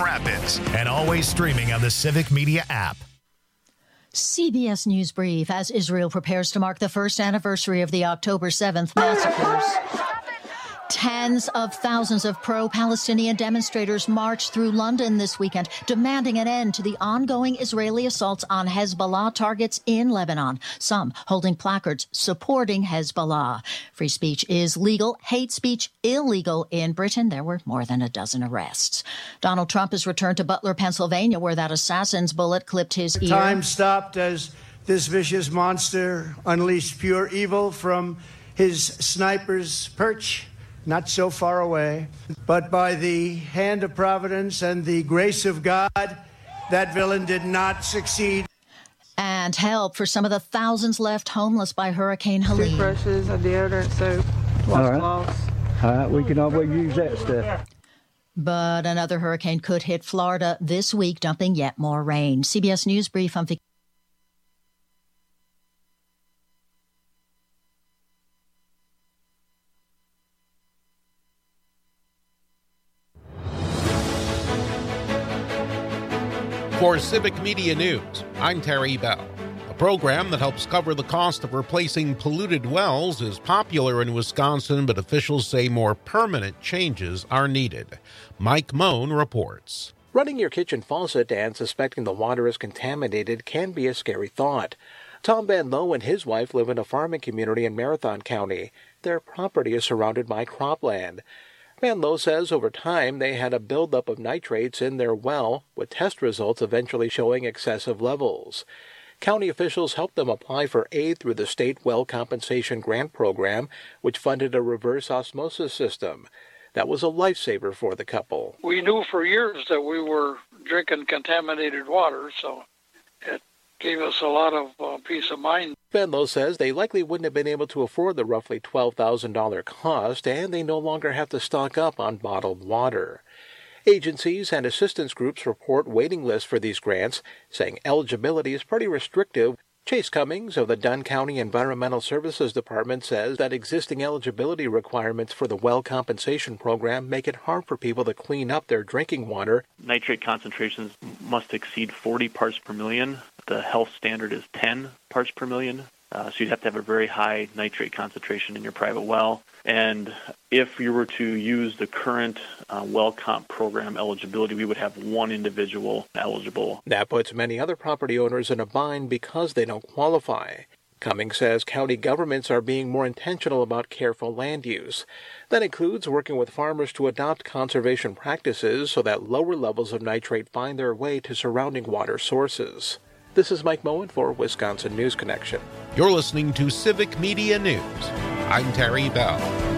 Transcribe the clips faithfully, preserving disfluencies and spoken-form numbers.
Rapids, and always streaming on the Civic Media app. C B S News Brief as Israel prepares to mark the first anniversary of the October seventh massacres. Tens of thousands of pro-Palestinian demonstrators marched through London this weekend, demanding an end to the ongoing Israeli assaults on Hezbollah targets in Lebanon, some holding placards supporting Hezbollah. Free speech is legal, hate speech illegal in Britain. There were more than a dozen arrests. Donald Trump has returned to Butler, Pennsylvania, where that assassin's bullet clipped his ear. Time stopped as this vicious monster unleashed pure evil from his sniper's perch. Not so far away, but by the hand of Providence and the grace of God, that villain did not succeed. And help for some of the thousands left homeless by Hurricane Helene. Toothbrushes, a deodorant, soap, washcloths. All right, we can always use that stuff. But another hurricane could hit Florida this week, dumping yet more rain. C B S News Brief on For Civic Media News, I'm Terry Bell. A program that helps cover the cost of replacing polluted wells is popular in Wisconsin, but officials say more permanent changes are needed. Mike Moan reports. Running your kitchen faucet and suspecting the water is contaminated can be a scary thought. Tom Van Lowe and his wife live in a farming community in Marathon County. Their property is surrounded by cropland. Van Lowe says over time they had a buildup of nitrates in their well, with test results eventually showing excessive levels. County officials helped them apply for aid through the State Well Compensation Grant Program, which funded a reverse osmosis system. That was a lifesaver for the couple. We knew for years that we were drinking contaminated water, so it gave us a lot of uh, peace of mind. Van Lowe says they likely wouldn't have been able to afford the roughly twelve thousand dollars cost, and they no longer have to stock up on bottled water. Agencies and assistance groups report waiting lists for these grants, saying eligibility is pretty restrictive. Chase Cummings of the Dunn County Environmental Services Department says that existing eligibility requirements for the Well Compensation Program make it hard for people to clean up their drinking water. Nitrate concentrations must exceed forty parts per million. The health standard is ten parts per million. Uh, so you'd have to have a very high nitrate concentration in your private well. And if you were to use the current uh, well comp program eligibility, we would have one individual eligible. That puts many other property owners in a bind because they don't qualify. Cummings says county governments are being more intentional about careful land use. That includes working with farmers to adopt conservation practices so that lower levels of nitrate find their way to surrounding water sources. This is Mike Moen for Wisconsin News Connection. You're listening to Civic Media News. I'm Terry Bell.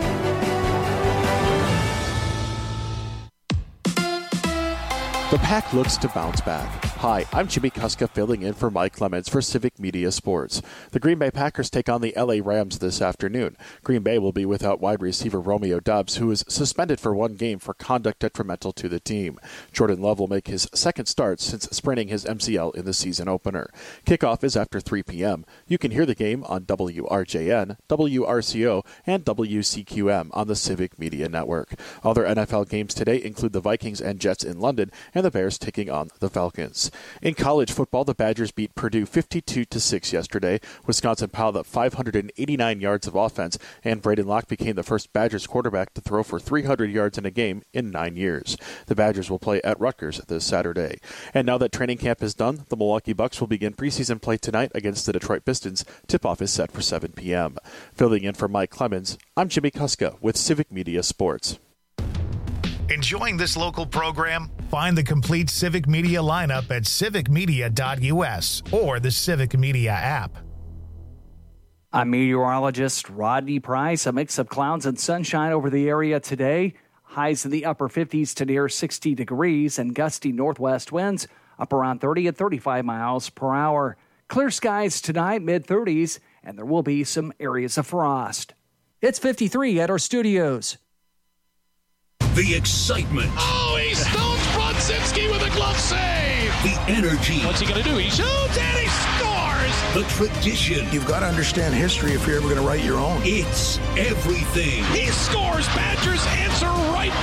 The Pack looks to bounce back. Hi, I'm Jimmy Kuska filling in for Mike Clements for Civic Media Sports. The Green Bay Packers take on the L A Rams this afternoon. Green Bay will be without wide receiver Romeo Doubs, who is suspended for one game for conduct detrimental to the team. Jordan Love will make his second start since spraining his M C L in the season opener. Kickoff is after three p.m. You can hear the game on W R J N, W R C O, and W C Q M on the Civic Media Network. Other N F L games today include the Vikings and Jets in London and the Bears taking on the Falcons. In college football, the Badgers beat Purdue fifty-two to six yesterday. Wisconsin piled up five hundred eighty-nine yards of offense, and Braden Locke became the first Badgers quarterback to throw for three hundred yards in a game in nine years. The Badgers will play at Rutgers this Saturday. And now that training camp is done, the Milwaukee Bucks will begin preseason play tonight against the Detroit Pistons. Tip-off is set for seven p.m. Filling in for Mike Clemens, I'm Jimmy Kuska with Civic Media Sports. Enjoying this local program? Find the complete Civic Media lineup at civic media dot u s or the Civic Media app. I'm meteorologist Rodney Price. A mix of clouds and sunshine over the area today. Highs in the upper fifties to near sixty degrees and gusty northwest winds up around thirty and thirty-five miles per hour. Clear skies tonight, mid-thirties, and there will be some areas of frost. It's fifty-three at our studios. The excitement. Oh, he stones Brodzinski with a glove save. The energy. What's he going to do? He shoots and he scores. The tradition. You've got to understand history if you're ever going to write your own. It's everything. He scores. Badgers answer right back.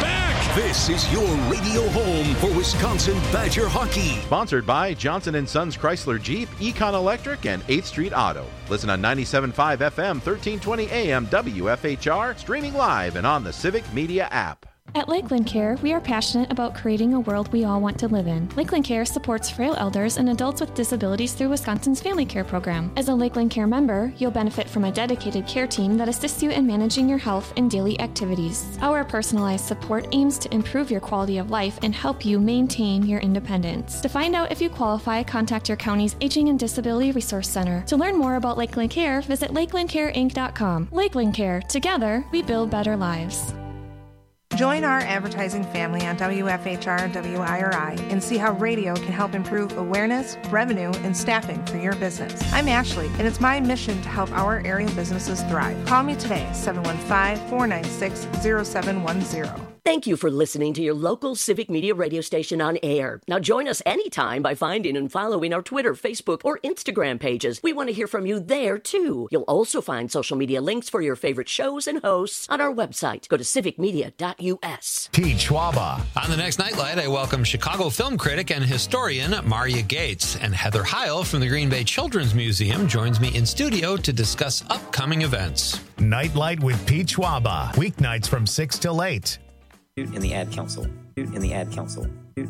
This is your radio home for Wisconsin Badger hockey. Sponsored by Johnson and Sons Chrysler Jeep, Econ Electric, and eighth Street Auto. Listen on ninety-seven point five F M, thirteen twenty A M W F H R, streaming live and on the Civic Media app. At Lakeland Care, we are passionate about creating a world we all want to live in. Lakeland Care supports frail elders and adults with disabilities through Wisconsin's Family Care program. As a Lakeland Care member, you'll benefit from a dedicated care team that assists you in managing your health and daily activities. Our personalized support aims to improve your quality of life and help you maintain your independence. To find out if you qualify, contact your county's Aging and Disability Resource Center. To learn more about Lakeland Care, visit lakeland care inc dot com. Lakeland Care. Together, we build better lives. Join our advertising family on W F H R W I R I and see how radio can help improve awareness, revenue, and staffing for your business. I'm Ashley, and it's my mission to help our area businesses thrive. Call me today, seven one five, four nine six, zero seven one zero. Thank you for listening to your local Civic Media radio station on air. Now join us anytime by finding and following our Twitter, Facebook, or Instagram pages. We want to hear from you there, too. You'll also find social media links for your favorite shows and hosts on our website. Go to civic media dot U S. Pete Schwaba. On the next Nightlight, I welcome Chicago film critic and historian Maria Gates. And Heather Heil from the Green Bay Children's Museum joins me in studio to discuss upcoming events. Nightlight with Pete Schwaba. Weeknights from six till eight. In the Ad Council. In the Ad Council.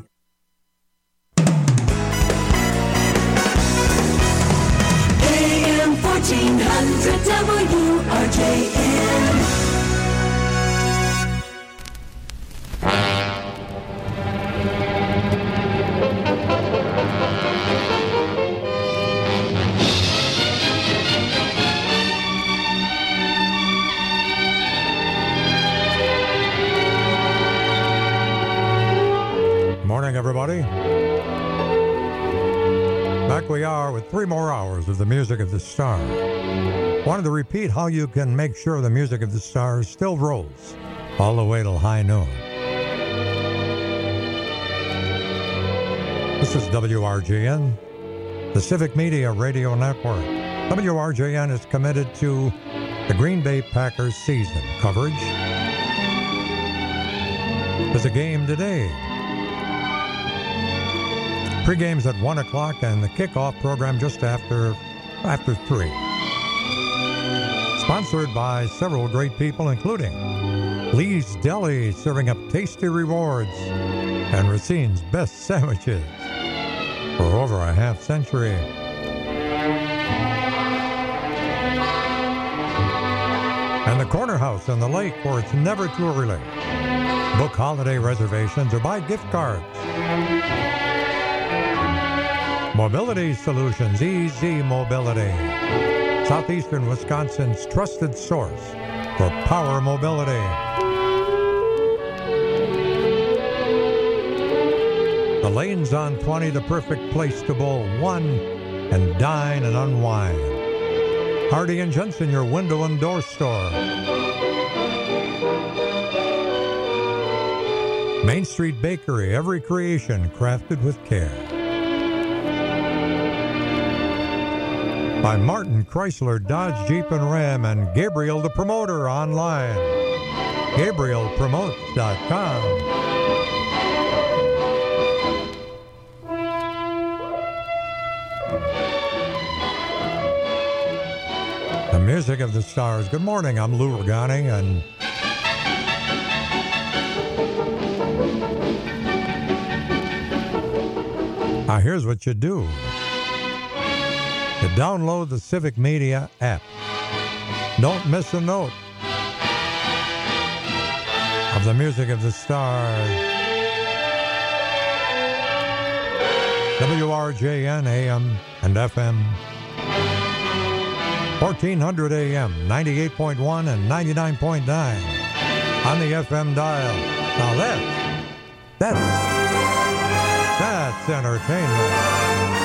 A M fourteen hundred W R J N. Morning, everybody. Back we are with three more hours of the Music of the Stars. Wanted to repeat how you can make sure the Music of the Stars still rolls all the way till high noon. This is W R J N, the Civic Media Radio Network. W R J N is committed to the Green Bay Packers season coverage. There's a game today. Pre-game's at one o'clock and the kickoff program just after after three. Sponsored by several great people, including Lee's Deli, serving up tasty rewards, and Racine's best sandwiches for over a half century. And the Corner House on the lake, where it's never too early. Book holiday reservations or buy gift cards. Mobility Solutions, Easy Mobility. Southeastern Wisconsin's trusted source for power mobility. The lanes on twenty, the perfect place to bowl one and dine and unwind. Hardy and Jensen, your window and door store. Main Street Bakery, every creation crafted with care. By Martin Chrysler, Dodge, Jeep, and Ram, and Gabriel the Promoter online. Gabriel Promotes dot com. The Music of the Stars. Good morning, I'm Lou Regani, and now here's what you do. To download the Civic Media app. Don't miss a note of the Music of the Stars. W R J N A M and F M. fourteen hundred A M, ninety-eight point one and ninety-nine point nine on the F M dial. Now that's, that's, that's entertainment.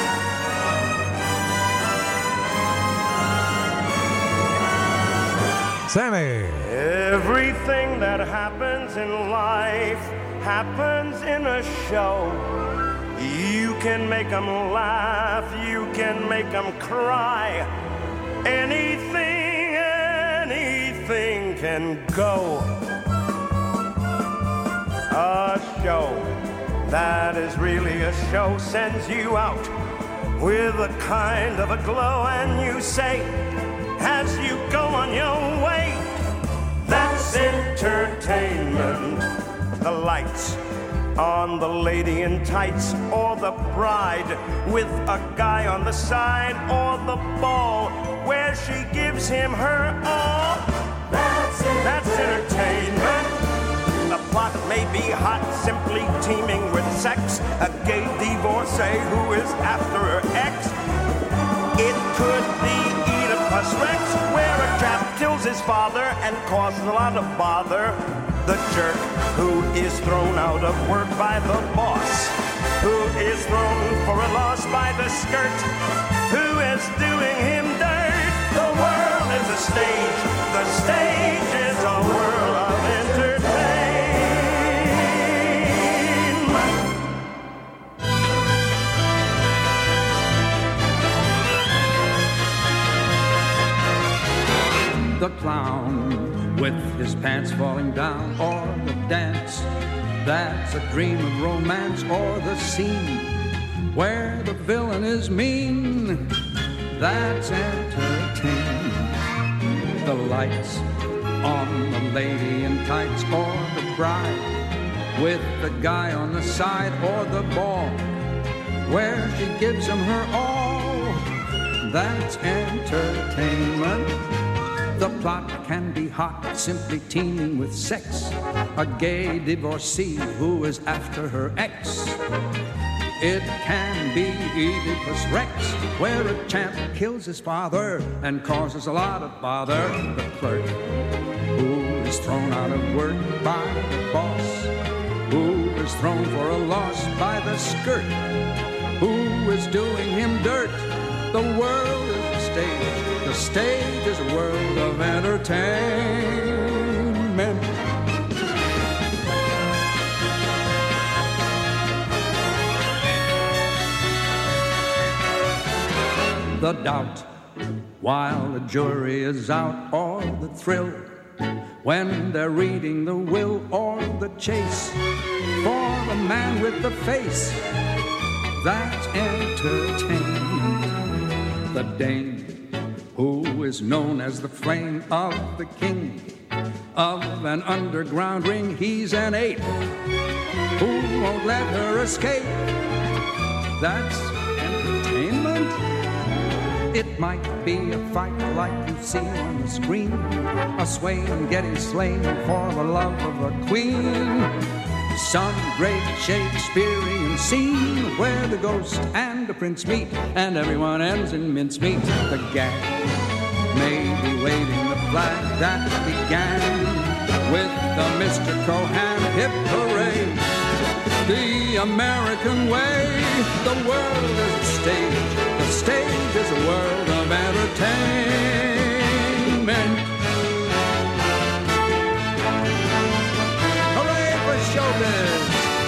Sammy. Everything that happens in life happens in a show. You can make them laugh, you can make them cry. Anything, anything can go. A show that is really a show sends you out with a kind of a glow, and you say, as you go on your way, that's entertainment. The lights on the lady in tights, or the bride with a guy on the side, or the ball where she gives him her all. That's, that's entertainment. The plot may be hot, simply teeming with sex. A gay divorcee who is after her ex. It could be Oedipus Rex, where a chap kills his father and causes a lot of bother. The jerk who is thrown out of work by the boss, who is thrown for a loss by the skirt, who is doing him dirt. The world is a stage, the stage is a world of entertainment. The clown with his pants falling down, or the dance that's a dream of romance, or the scene where the villain is mean, that's entertainment. The lights on the lady in tights, or the bride with the guy on the side, or the ball where she gives him her all, that's entertainment. The plot can be hot, simply teeming with sex. A gay divorcee who is after her ex. It can be Oedipus Rex, where a champ kills his father and causes a lot of bother. The clerk who is thrown out of work by the boss, who is thrown for a loss by the skirt, who is doing him dirt. The world is a stage. The stage is a world of entertainment. The doubt while the jury is out, or the thrill when they're reading the will, or the chase for the man with the face, that's entertainment. The dame who is known as the flame of the king of an underground ring, he's an ape who won't let her escape, that's entertainment. It might be a fight like you see on the screen, a swain getting slain for the love of a queen, some great Shakespearean scene where the ghost and the prince meet and everyone ends in mincemeat. The gag may be waving the flag that began with the Mister Cohan hip hooray. The American way, the world is a stage. The stage is a world of entertainment. Hooray for showbiz!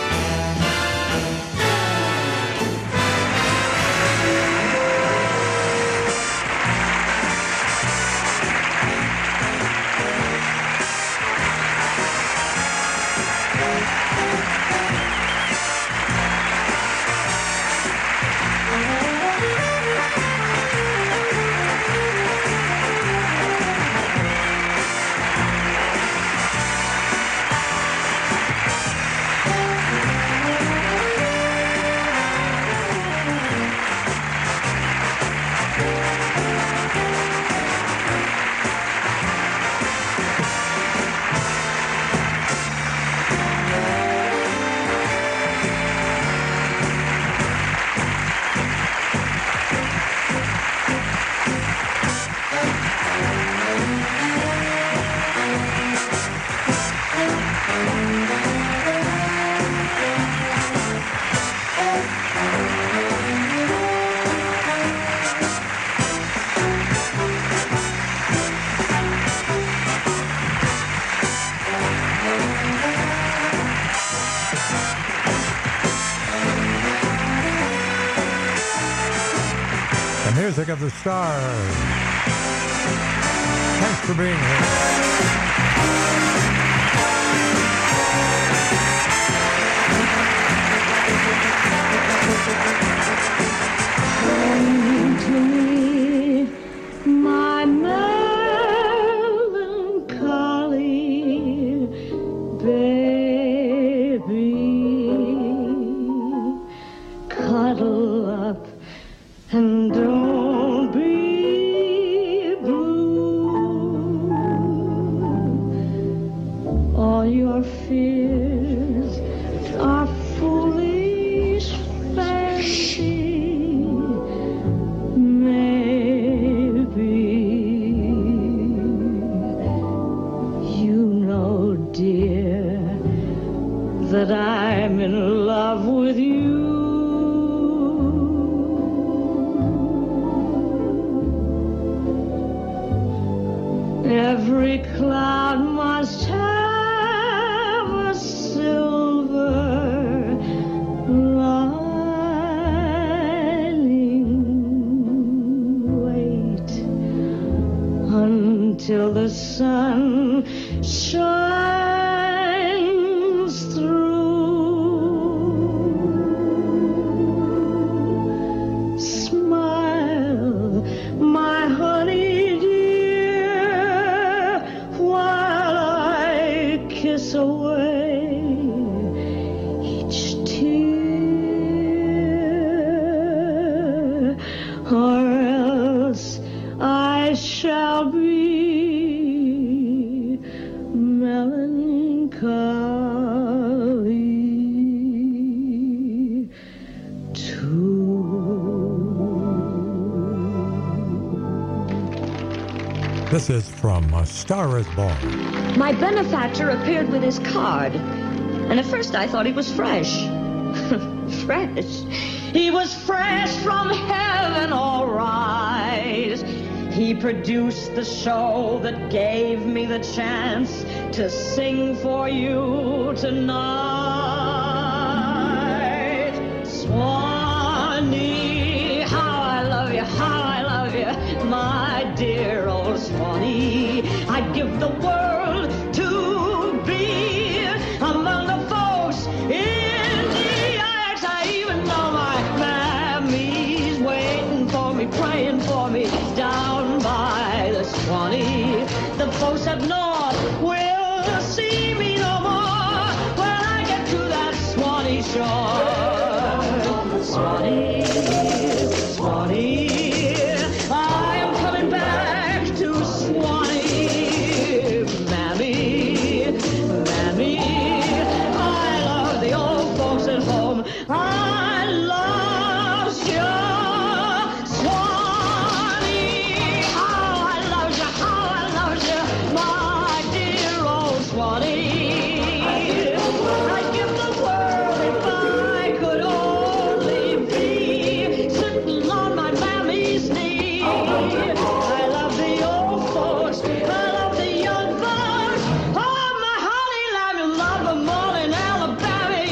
Music of the Stars. Thanks for being here. And don't be blue. All your fears are foolish fancy. Maybe you know, dear, that I'm in love with you. Every cloud must have a silver lining. Wait until the sun shines through. Smile, my honey. Kiss away each tear, or else I shall be melancholy too. This is from A Star Is Born. My benefactor appeared with his card, and at first I thought he was fresh. Fresh? He was fresh from heaven, all right. He produced the show that gave me the chance to sing for you tonight. Swanee, how I love you, how I love you, my dear old Swanee. I'd give the world among the folks in G I X. I even know my mammy's waiting for me, praying for me down by the Swanee. The folks up north will see me no more when I get to that Swanee shore. Swanee, Swanee, I am coming back to Swanee. Mammy, Mammy, at home. I love you, Swanee. How I love you, how I love you, my dear old Swanee. I'd give the world if I could only be sitting on my mammy's knee. I love the old folks, I love the young folks. Oh, my honey lamb, you love the morning Alabama.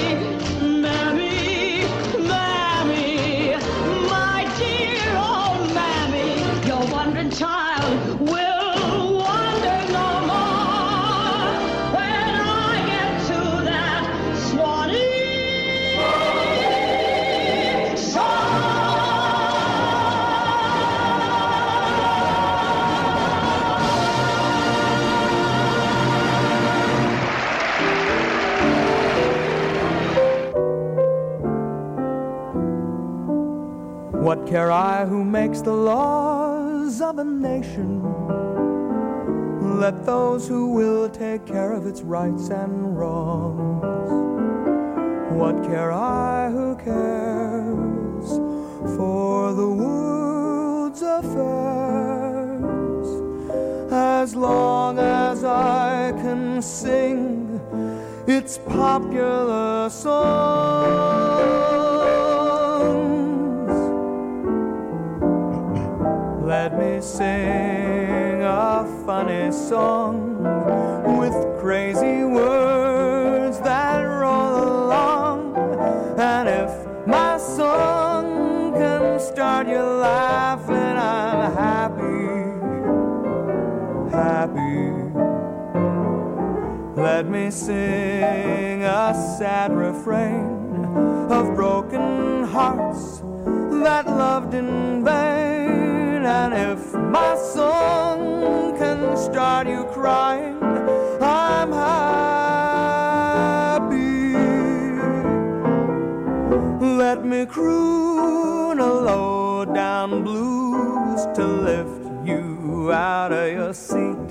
Child will wander no more when I get to that Swanee shore. What care I who makes the laws of a nation? Let those who will take care of its rights and wrongs. What care I who cares for the world's affairs? As long as I can sing its popular songs, let me sing a funny song with crazy words that roll along. And if my song can start you laughing, I'm happy, happy. Let me sing a sad refrain of broken hearts that loved in vain. And if my song can start you crying, I'm happy. Let me croon a low down blues to lift you out of your seat.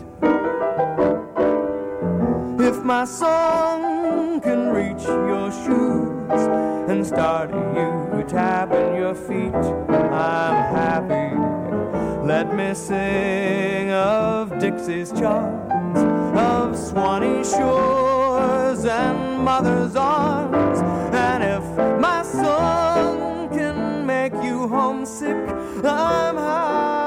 If my song can reach your shoes and start you tapping your feet, I'm happy. Let me sing of Dixie's charms, of Swanee shores and mother's arms. And if my song can make you homesick, I'm happy.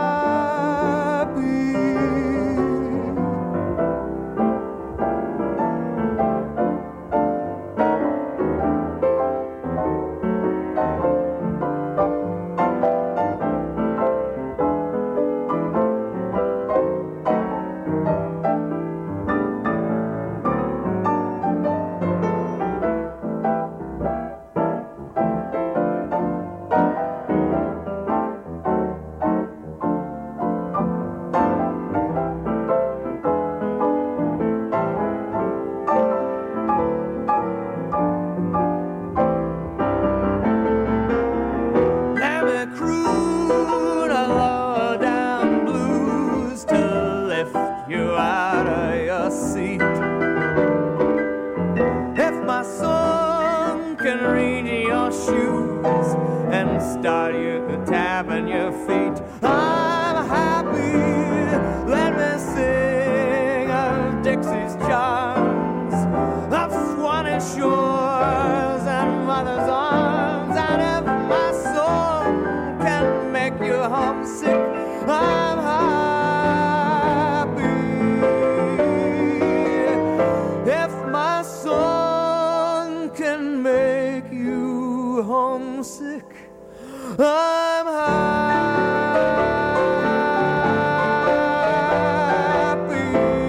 Start you tapping your feet, I'm happy. Let me sing of Dixie's charms, of Swanee shores and mother's arms. And if my song can make you homesick, I'm happy. If my song can make you homesick, I'm happy.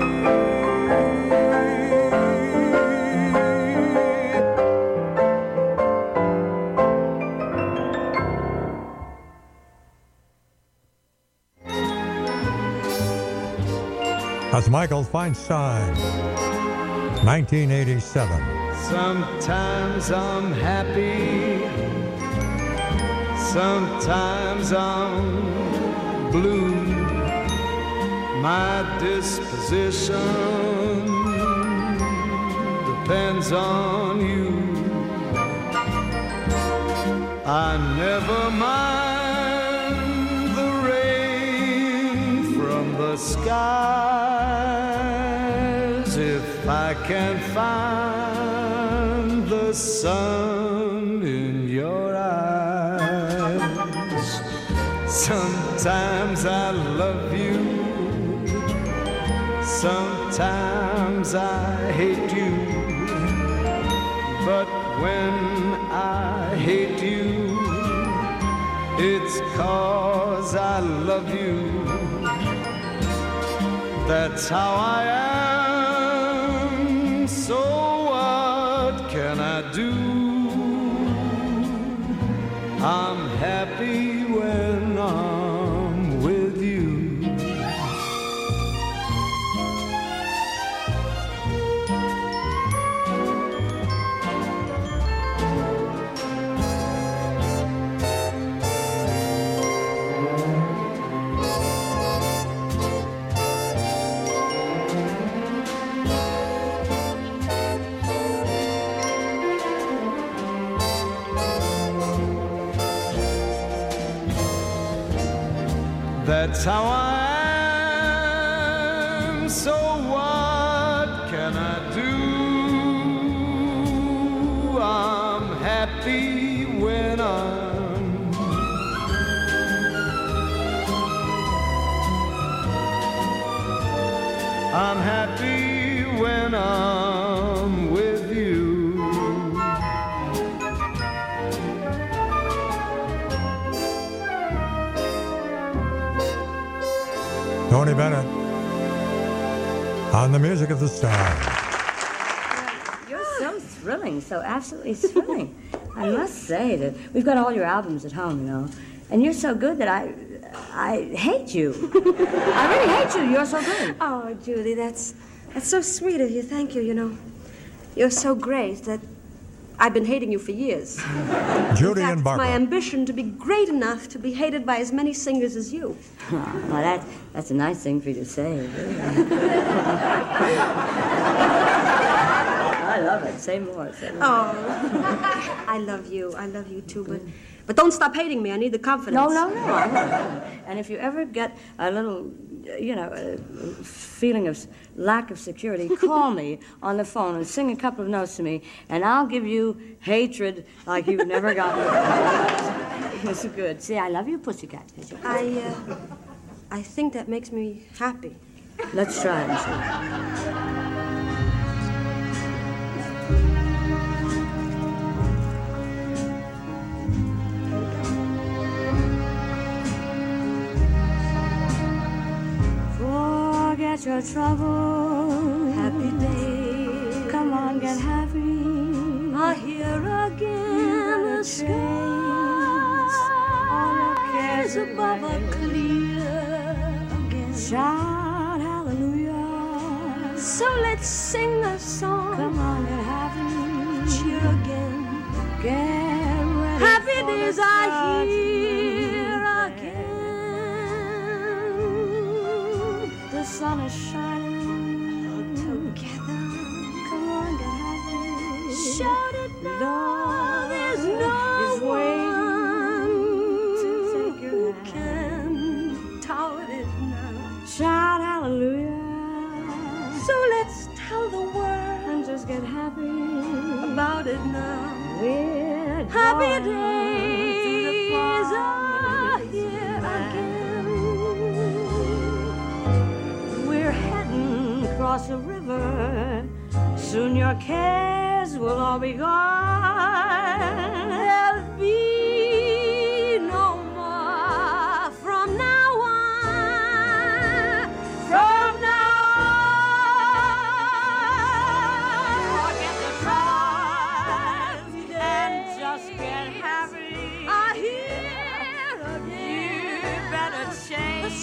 That's Michael Feinstein, nineteen eighty-seven. Sometimes I'm happy, sometimes I'm blue. My disposition depends on you. I never mind the rain from the skies if I can find the sun in your eyes. Sometimes I love you, sometimes I hate you, but when I hate you, it's 'cause I love you. That's how I am, so what can I do? I'm happy when I'm with you. That's how I am, so what can I do? I'm happy when I'm I'm happy when I'm with you. Tony Bennett on the Music of the Stars. You're so thrilling, so absolutely thrilling. I must say that we've got all your albums at home, you know, and you're so good that I, I hate you. I really hate you. You're so good. Oh, Judy, that's that's so sweet of you. Thank you. You know, you're so great that I've been hating you for years. Judy in fact, and Barbara. It's my ambition to be great enough to be hated by as many singers as you. Oh, well, that, that's a nice thing for you to say. I love it. Say more. Say more. Oh, I love you. I love you too, but but don't stop hating me. I need the confidence. No, no, no. And if you ever get a little, you know, a feeling of lack of security, call me on the phone and sing a couple of notes to me, and I'll give you hatred like you've never gotten before. It's good. See, I love you, pussycat. I, uh, I think that makes me happy. Let's try it and see. Forget your trouble, happy day. Come on, get happy. Ah, here again the skies, all your cares above are clear again. Shout hallelujah. So let's sing a song. Come on, get happy. Cheer again. Get ready. Happy for days the are stars. here again. The sun is shining together. Come on, get happy. Shout it now. Lord There's is no waiting one to take your who hand. can tout it now. Shout hallelujah. So let's tell the world And just get happy about it now. We're Happy going to the days promised are here land. again. We're heading across the river. Soon your cares will all be gone. There'll be no more from now on. From now on. Forget the trouble and just get happy. I hear again. You better change The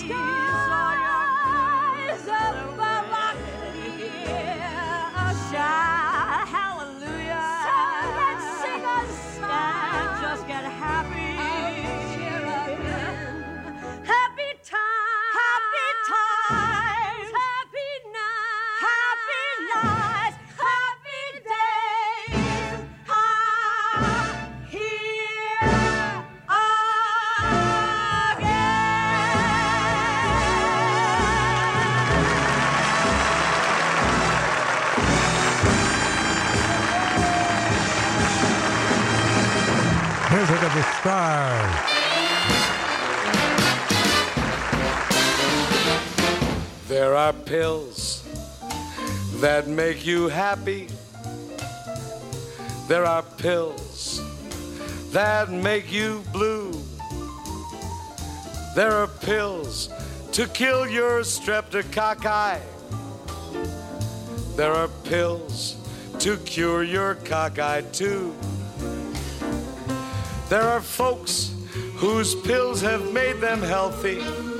skies above are clear. Shout hallelujah. So let's sing a song. And just get happy. Cheer again. Happy times. Happy times. Happy nights. Happy nights. Happy days are here Music of the Stars. There are pills that make you happy. There are pills that make you blue. There are pills to kill your streptococci. There are pills to cure your cockeyed too. There are folks whose pills have made them healthy.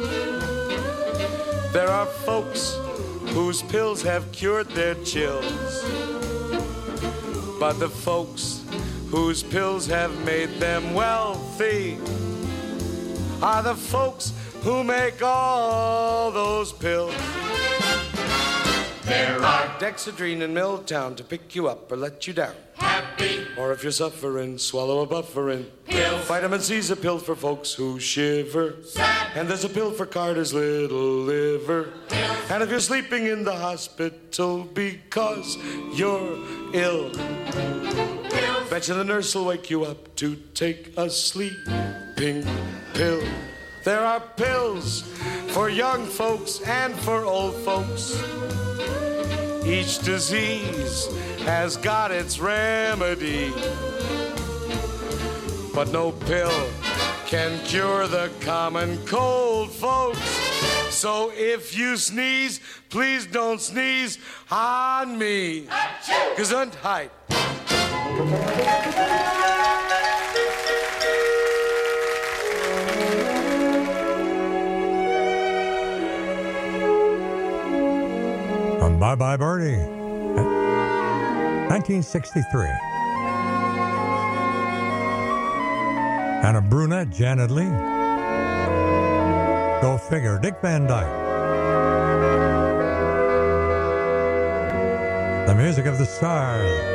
There are folks whose pills have cured their chills. But the folks whose pills have made them wealthy are the folks who make all those pills. There are Dexedrine in Milltown to pick you up or let you down. Happy. Or if you're suffering, swallow a bufferin. Pills. Vitamin C's a pill for folks who shiver. Sad. And there's a pill for Carter's little liver. Pills. And if you're sleeping in the hospital because you're ill, pills. Bet you the nurse will wake you up to take a sleeping pill. There are pills for young folks and for old folks. Each disease has got its remedy, but no pill can cure the common cold, folks. So if you sneeze, please don't sneeze on me. Gesundheit. From Bye Bye Birdie, nineteen sixty-three. And a brunette, Janet Leigh. Go figure, Dick Van Dyke. The music of the stars.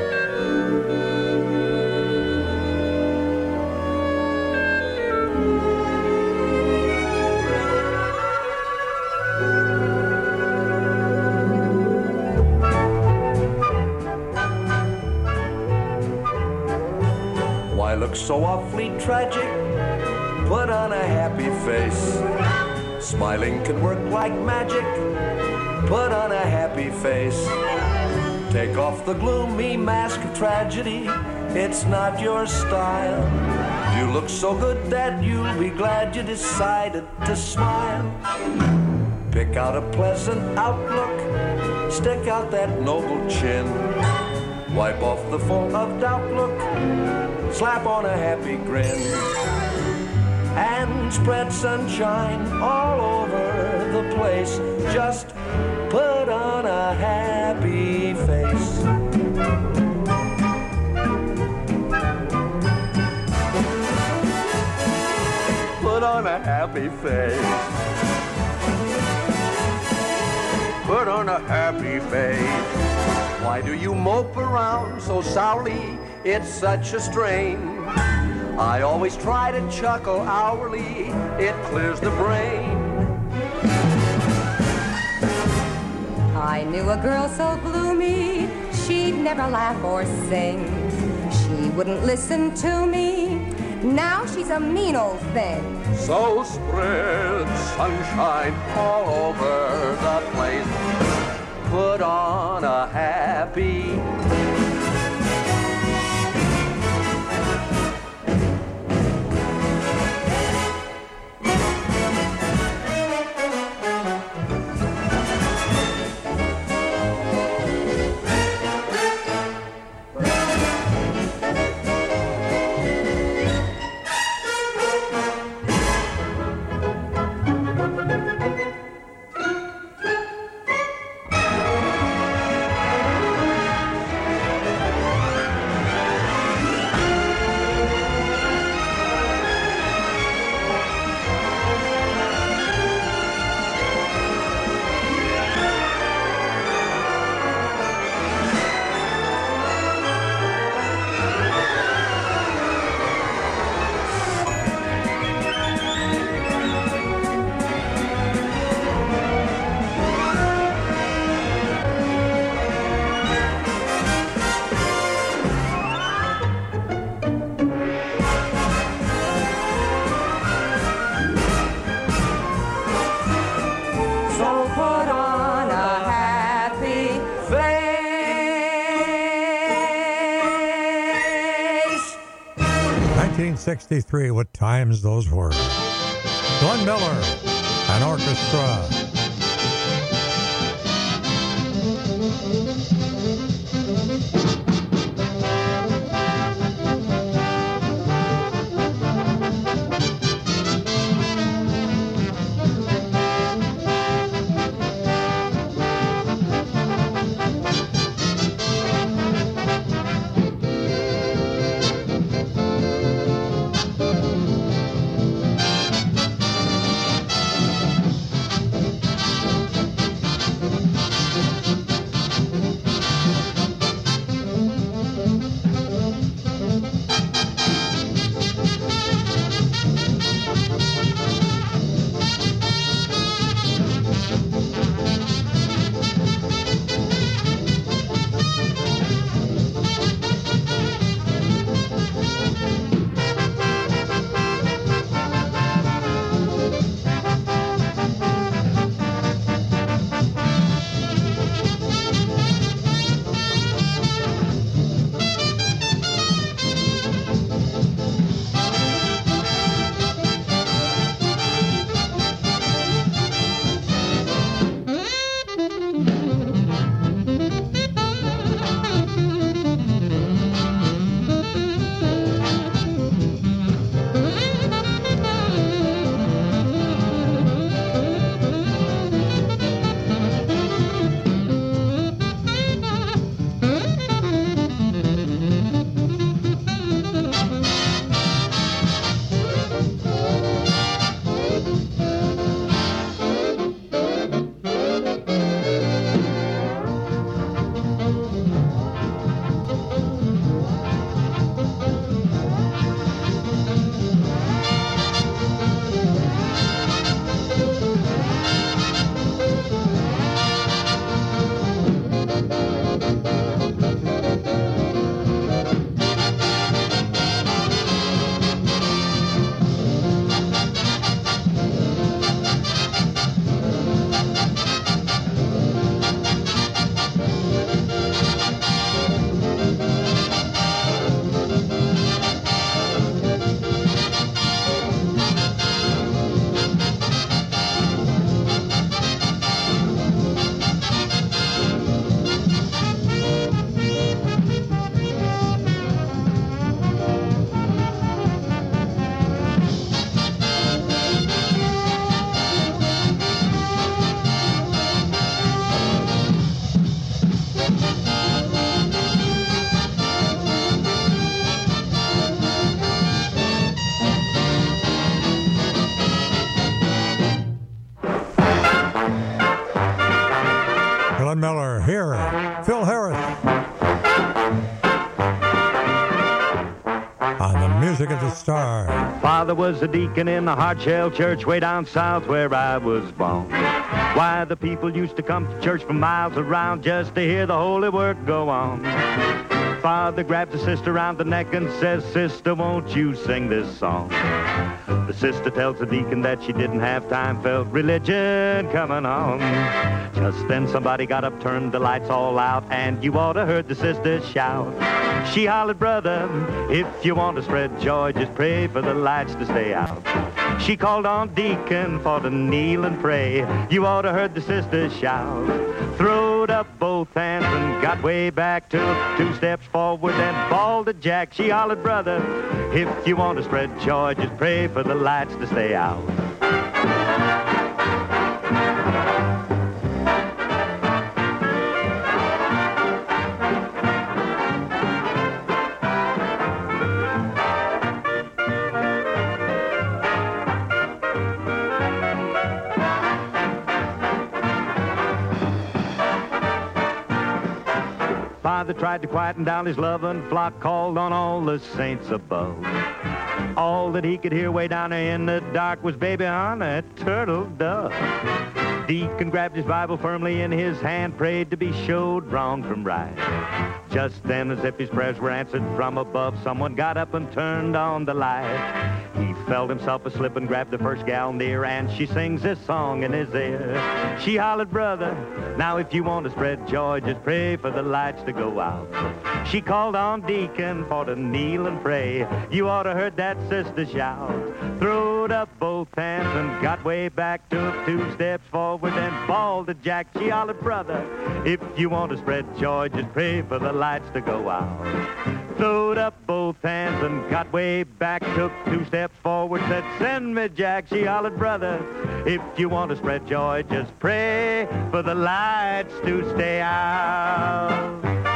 Why look so awfully tragic? Put on a happy face. Smiling can work like magic. Put on a happy face. Take off the gloomy mask of tragedy. It's not your style. You look so good that you'll be glad you decided to smile. Pick out a pleasant outlook. Stick out that noble chin. Wipe off the foam of doubt look. Slap on a happy grin. And spread sunshine all over the place. Just put on a happy face. Put on a happy face. Put on a happy face. Why do you mope around so sourly? It's such a strain. I always try to chuckle hourly. It clears the brain. I knew a girl so gloomy, she'd never laugh or sing. She wouldn't listen to me. Now she's a mean old thing. So spread sunshine all over the place. Put on a happy nineteen sixty-three, what times those were. Glenn Miller and orchestra. Father was a deacon in the Hardshell Church way down south where I was born. Why, the people used to come to church from miles around just to hear the holy work go on. Father grabs the sister around the neck and says, "Sister, won't you sing this song?" The sister tells the deacon that she didn't have time, felt religion coming on. Just then somebody got up, turned the lights all out, and you ought to heard the sister shout. She hollered, "Brother, if you want to spread joy, just pray for the lights to stay out." She called on deacon for to kneel and pray. You ought to heard the sister shout. Throwed up both hands and got way back, took two steps forward and bawled at Jack. She hollered, "Brother, if you want to spread joy, just pray for the lights to stay out." Father tried to quieten down his loving flock, called on all the saints above. All that he could hear way down there in the dark was baby on that turtle dove. Deacon grabbed his Bible firmly in his hand, prayed to be showed wrong from right. Just then, as if his prayers were answered from above, someone got up and turned on the light. He felt himself asleep and grabbed the first gal near, and she sings this song in his ear. She hollered, "Brother, now if you want to spread joy, just pray for the lights to go out." She called on deacon for to kneel and pray. You ought to heard that sister shout. Throwed up both hands and got way back, took two steps forward and bawled at Jack. She hollered, "Brother, if you want to spread joy, just pray for the lights to go out." Throwed up both hands and got way back, took two steps forward, said, "Send me Jack." She hollered, "Brother, if you want to spread joy, just pray for the lights to stay out."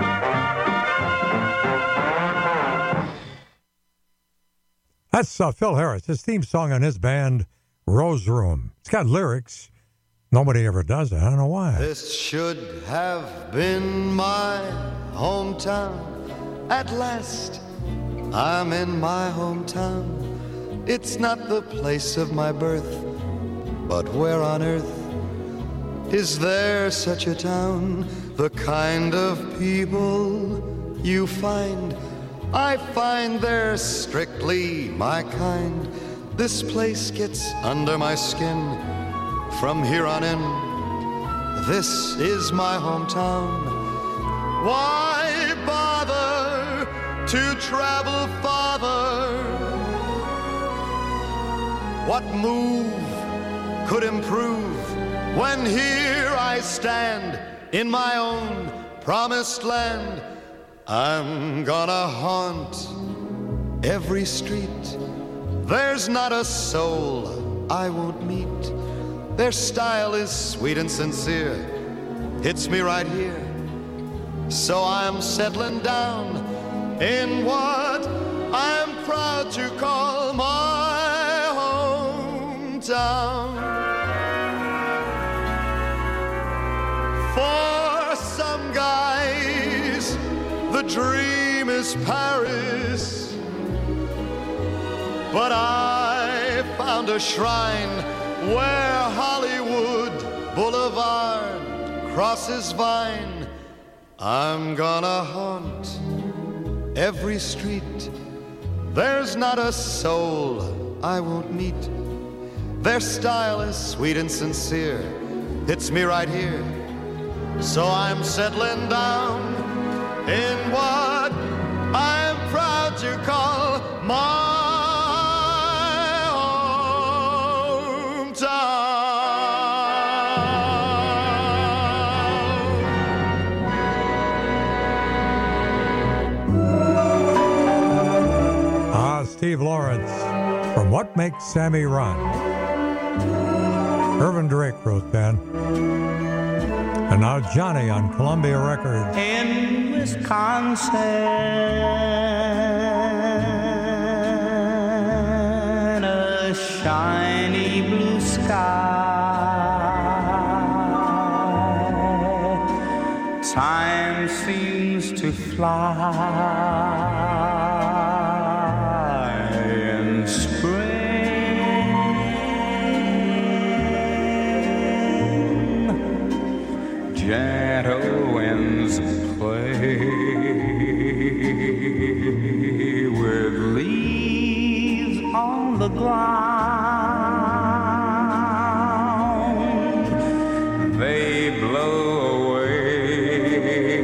That's uh, Phil Harris, his theme song on his band, Rose Room. It's got lyrics. Nobody ever does it. I don't know why. This should have been my hometown. At last, I'm in my hometown. It's not the place of my birth, but where on earth is there such a town? The kind of people you find, I find they're strictly my kind. This place gets under my skin. From here on in, this is my hometown. Why bother to travel farther? What move could improve when here I stand in my own promised land? I'm gonna haunt every street. There's not a soul I won't meet. Their style is sweet and sincere, hits me right here. So I'm settling down in what I'm proud to call my hometown. For some guys, the dream is Paris, but I found a shrine where Hollywood Boulevard crosses Vine. I'm gonna haunt every street. There's not a soul I won't meet. Their style is sweet and sincere, hits me right here. So I'm settling down in what I'm proud to call my Steve Lawrence from What Makes Sammy Run. Irvin Drake wrote that. And now Johnny on Columbia Records. In Wisconsin, a shiny blue sky, time seems to fly. Spring round. They blow away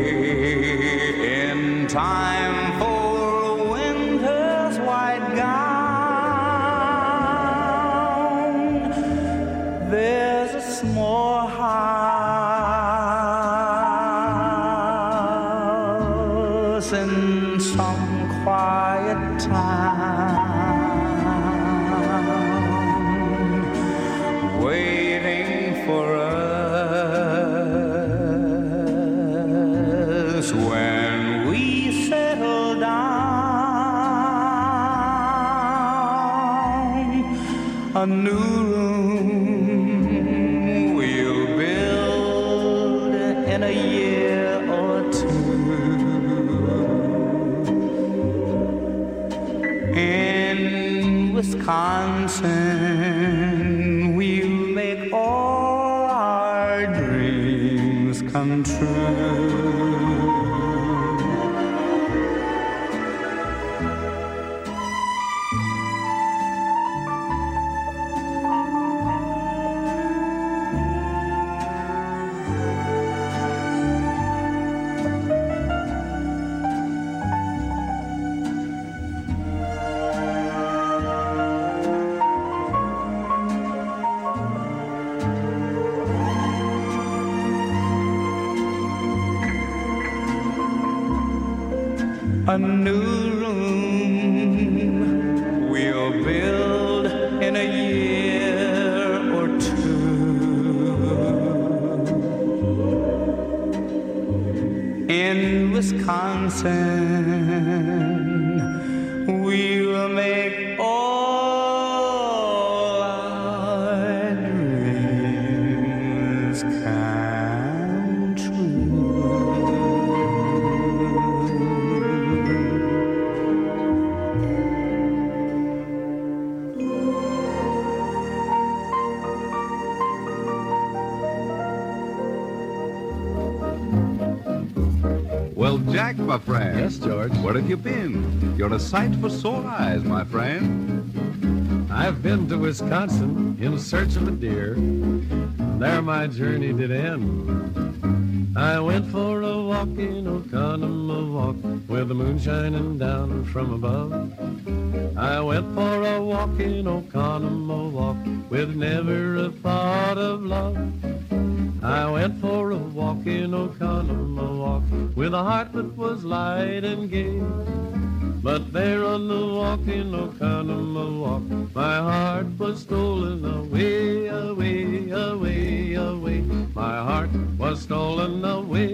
in time for winter's white gown. There's a small house in some quiet town, waiting for us when we settle down. A new room we'll build in a year or two. In Wisconsin, we'll make all our dreams come true. A new room we'll build in a year or two. In Wisconsin, we'll make all our dreams come true. Well, Jack, my friend. Yes, George. Where have you been? You're a sight for sore eyes, my friend. I've been to Wisconsin in search of a deer. There my journey did end. I went for a walk in Oconomowoc with the moon shining down from above. I went for a walk in Oconomowoc with never a thought of love. I went for a walk in Oconomowoc with a heart that was light and gay. But there on the walk in Oconomowoc, my heart was stolen away, away, away, away. My heart was stolen away.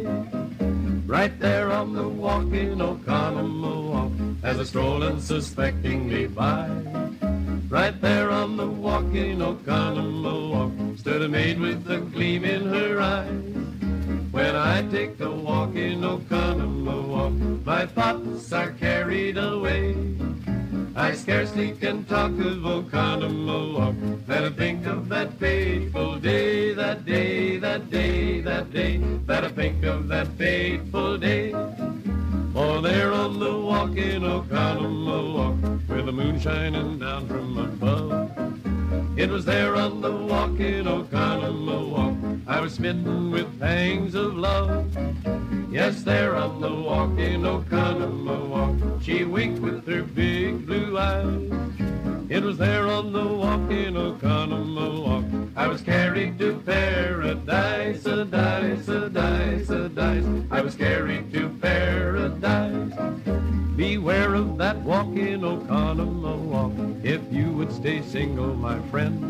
Right there on the walk in Oconomowoc, as I strolled unsuspectingly by. Right there on the walk in Oconomowoc, stood a maid with a gleam in her eyes. When I take the walk in Oconomowoc, my thoughts are carried away. I scarcely can talk of Oconomowoc, then I think of that fateful day, that day, that day, that day, that I think of that fateful day. For there on the walk in Oconomowoc, with the moon shining down from above, it was there on the walk in Oconomowoc, I was smitten with pangs of love. Yes, there on the walk in Oconomowoc, she winked with her big blue eyes. It was there on the walk in Oconomowoc, I was carried to paradise, a dice, a dice, a dice. I was carried to paradise. Beware of that walk in Oconomowoc, if you would stay single, my friend.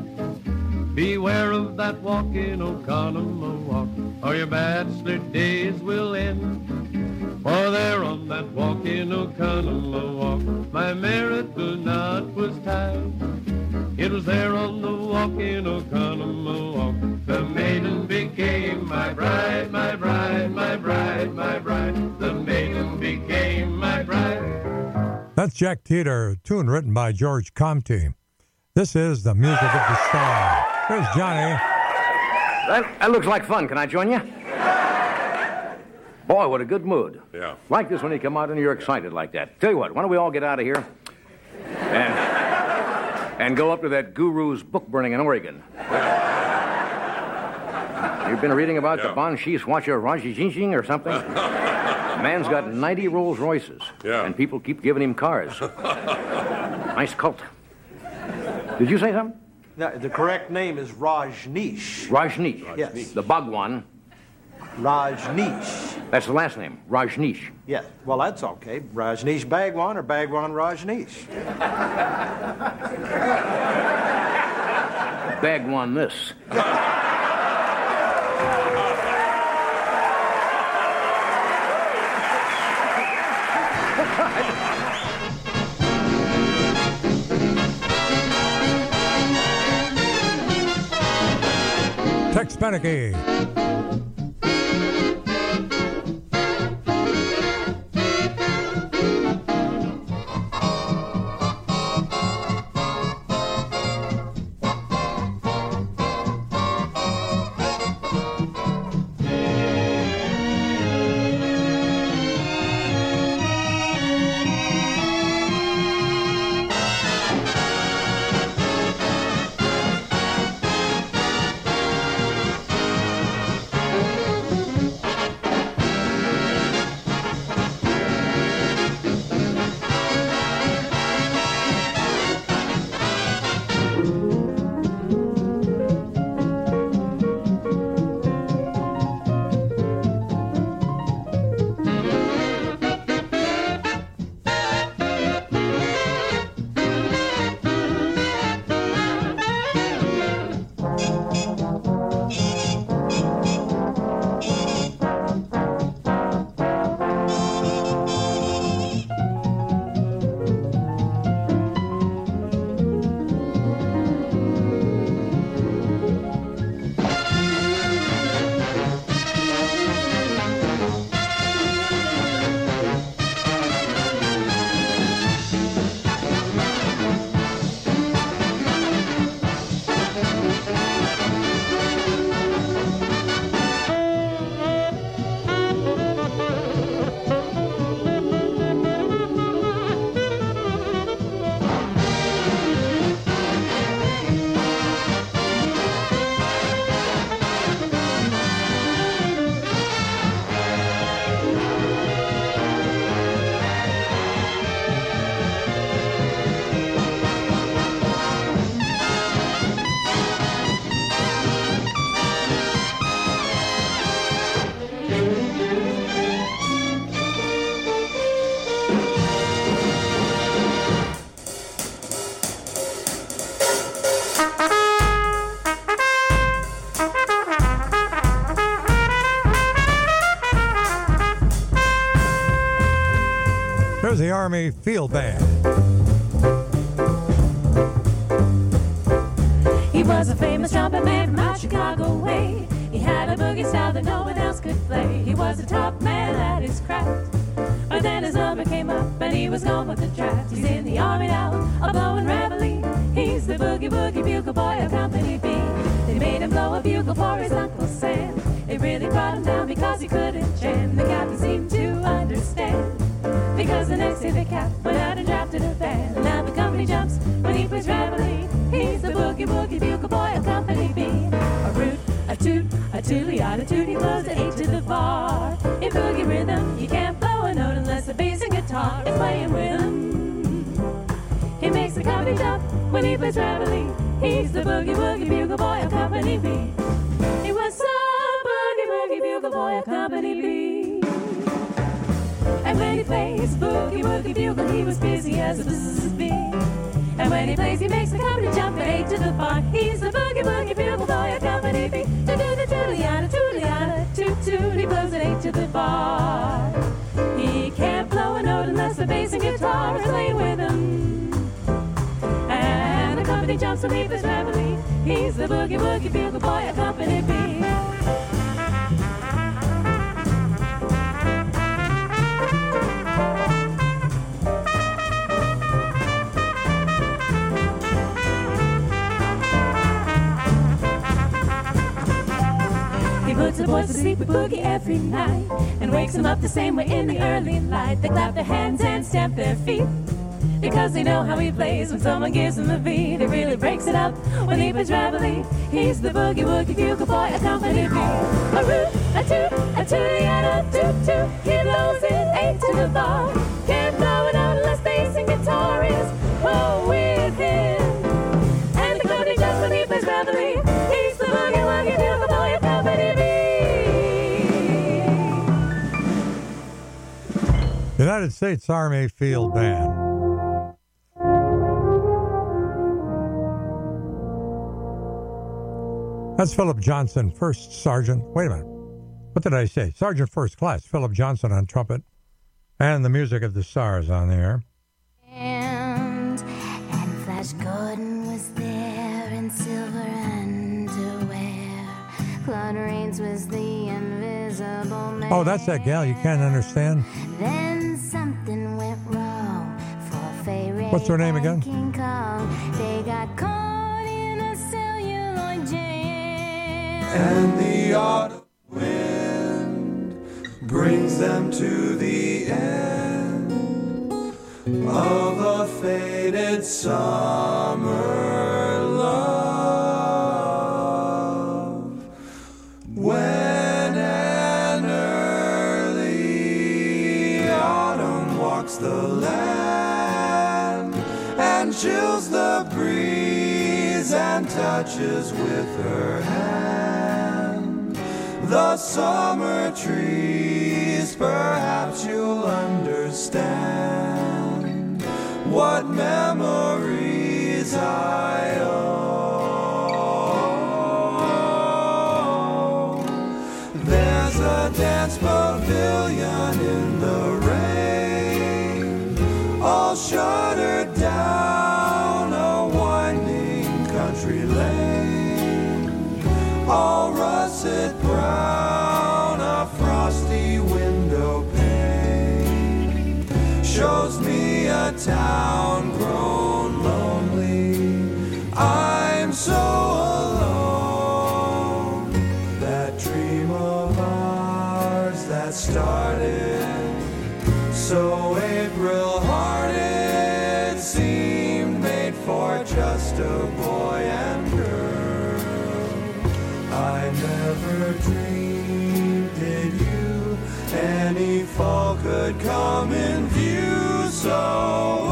Beware of that walk in Oconomowoc, or your bachelor days will end. For there on that walk in Oconomowoc, my marital knot was tied. It was there on the walk in Oconomowoc, the maiden became my bride, my bride, my bride, my bride. The maiden became my bride. That's Jack Teeter, tune written by George Comte. This is the music of the star. Here's Johnny. That, that looks like fun. Can I join you? Boy, what a good mood. Yeah. Like this when you come out and you're excited like that. Tell you what, why don't we all get out of here? And, And go up to that guru's book burning in Oregon. You've been reading about Yeah. the Banshee Swatcher Raji Jinjing or something? Man's got ninety Rolls Royces. Yeah. And people keep giving him cars. Nice cult. Did you say something? No, the correct name is Rajneesh. Rajneesh. Yes. The Bhagwan. Rajneesh. That's the last name, Rajneesh. Yes. Well, that's okay. Rajneesh Bhagwan or Bhagwan Rajneesh. Bhagwan this. Tex Beneke. There's the Army Field Band. He was a famous trumpet man from out Chicago way. He had a boogie style that no one else could play. He was a top man at his craft. But then his number came up and he was gone with the draft. He's in the Army now, a blowing reveille. He's the boogie woogie bugle boy of Company B. They made him blow a bugle for his Uncle Sam. It really brought him down because he couldn't jam. The captain seemed to understand, because the next day the cap went out and drafted a band. And now the company jumps when he plays reveille. He's the boogie woogie bugle boy of Company B. A root, a toot, a tooty, a toot. He blows an eight to the bar. In boogie rhythm, you can't blow a note unless the bass and guitar is playing with him. He makes the company jump when he plays reveille. He's the boogie woogie bugle boy of Company B. He was so boogie woogie bugle boy of Company B. And when he plays boogie woogie bugle, he was busy as a business bee. And when he plays, he makes the company jump at eight to the bar. He's the boogie woogie bugle boy of Company B. To do the tootliana, tootliana, toot toot. He blows at eight to the bar. He can't blow a note unless the bass and guitar is playing with him. And the company jumps when he plays reveille. He's the boogie woogie bugle boy of Company B. Puts the boys to sleep with boogie every night and wakes them up the same way in the early light. They clap their hands and stamp their feet because they know how he plays. When someone gives him a beat, it really breaks it up. When he plays reveille, he's the boogie woogie bugle boy, accompanied me. A root, a toot, a tooty, and a toot toot. He blows it eight to the bar. Can't blow it out unless bass and guitar is oh with him. And the club just when he plays reveille, he's the boogie woogie bugle boy, accompanied me. United States Army Field Band. That's Philip Johnson, First Sergeant. Wait a minute. What did I say? Sergeant First Class, Philip Johnson on trumpet, and the music of the stars on the air. And, and Flash Gordon was there in silver underwear. Claude Rains was the invisible man. Oh, that's that gal you can't understand. Then something went wrong for Fay Ray. What's her name again? King Kong. They got caught in a celluloid jam. And the autumn wind brings them to the end of a faded summer love. When an early autumn walks the land and chills the breeze and touches with her hand the summer trees, perhaps you'll understand what memories I owe. There's a dance pavilion in the rain, all shuttered down a winding country lane, all russet brown, a frosty window pane shows me a town grown lonely. I'm so alone. That dream of ours that started so April-hearted seemed made for just a boy and girl. I never dreamed, did you, any fall could come in view so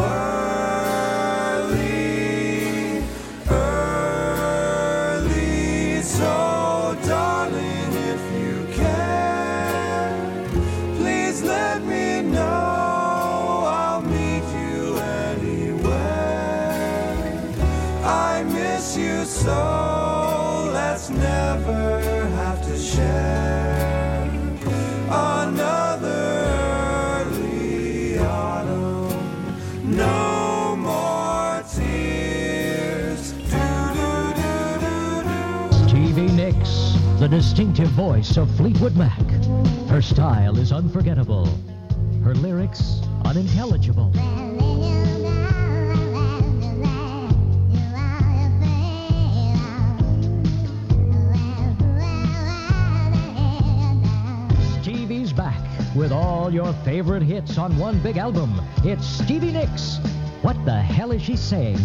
early, early. So darling, if you can, please let me know. I'll meet you anywhere. I miss you so, let's never have to share another early autumn. No more tears. Stevie Nicks, the distinctive voice of Fleetwood Mac. Her style is unforgettable. Her lyrics unintelligible. Stevie's back with all your favorite hits on one big album. It's Stevie Nicks. What the hell is she saying?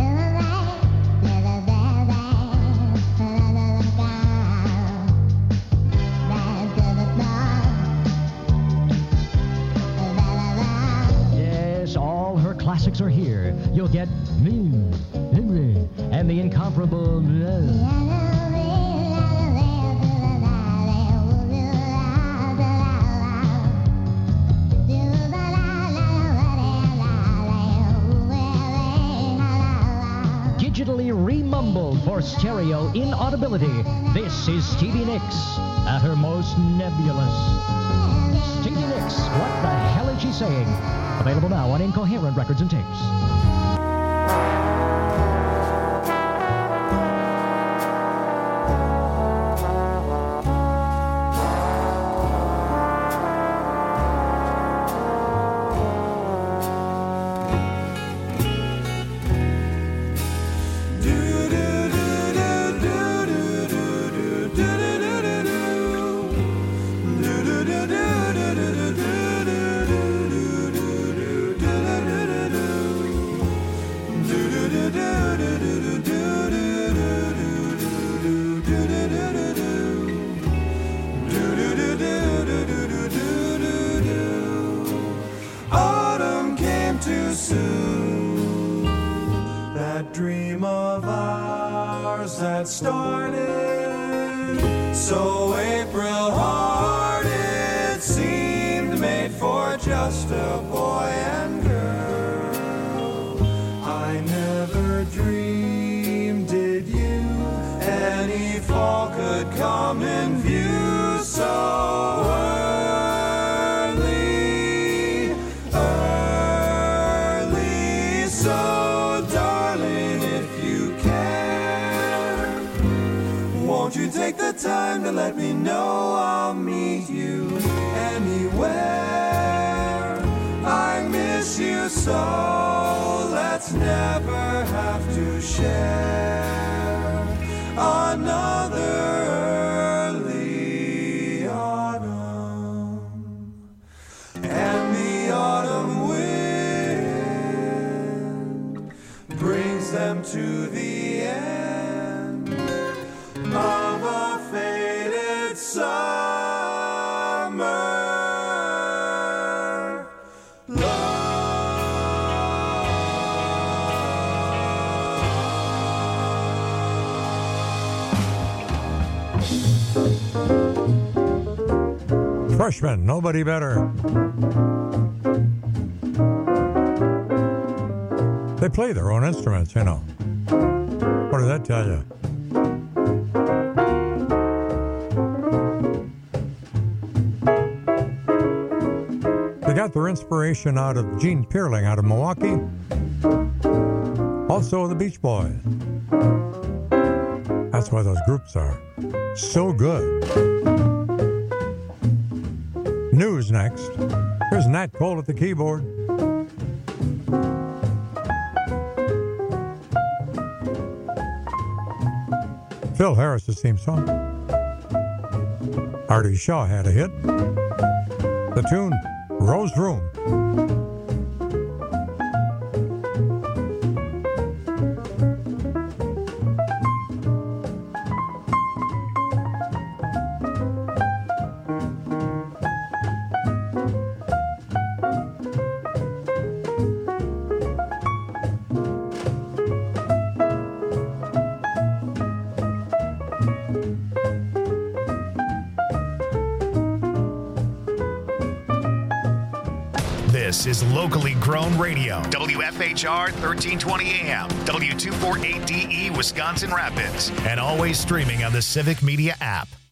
Yes, all her classics are here. You'll get me, Henry, and the incomparable. Digitally remumbled for stereo inaudibility. This is Stevie Nicks at her most nebulous. Stevie Nicks, what the hell is she saying? Available now on Incoherent Records and Tapes. of ours that started so April hearted, seemed made for just a boy and girl. I never dreamed, did you, any fall could come in view so early, early. So darling, if you can, won't you take the time to let me know I'll meet you anywhere. I miss you so, let's never have to share another early autumn. And the autumn wind brings them to the end of a faded summer Freshman, nobody better. They play their own instruments, you know. What does that tell you? They got their inspiration out of Gene Peerling out of Milwaukee. Also the Beach Boys. That's why those groups are so good. News next. Here's Nat Cole at the keyboard. Phil Harris's theme song. Artie Shaw had a hit. The tune, Rose Room. This is locally grown radio. W F H R thirteen twenty A M, W two forty-eight D E, Wisconsin Rapids, and always streaming on the Civic Media app.